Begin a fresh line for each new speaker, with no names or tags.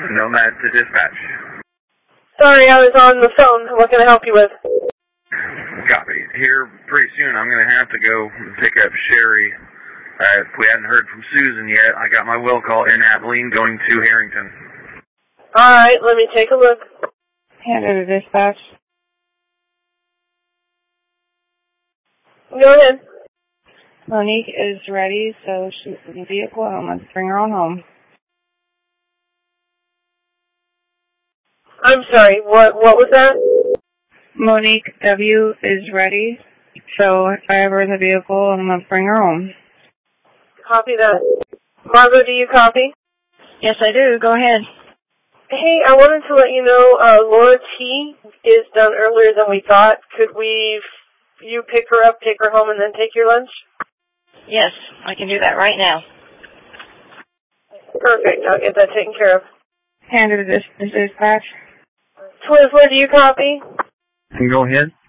Nomad to dispatch.
Sorry, I was on the phone. What can I help you with?
Copy. Here pretty soon I'm going to have to go pick up Sherry. If we hadn't heard from Susan yet, I got my will call in Abilene going to Harrington.
Alright, let me take a look.
Handed to dispatch.
Go ahead.
Monique is ready, so she's in the vehicle and let's bring her on home.
I'm sorry, what was that?
Monique W. is ready, so I have her in the vehicle and let's bring her home.
Copy that. Margo, do you copy?
Yes, I do. Go ahead.
Hey, I wanted to let you know, Laura T. is done earlier than we thought. Could you pick her up, take her home, and then take your lunch?
Yes, I can do that right now.
Perfect. I'll get that taken care of.
Handed to dispatch.
Twizzler, do you copy?
Go ahead.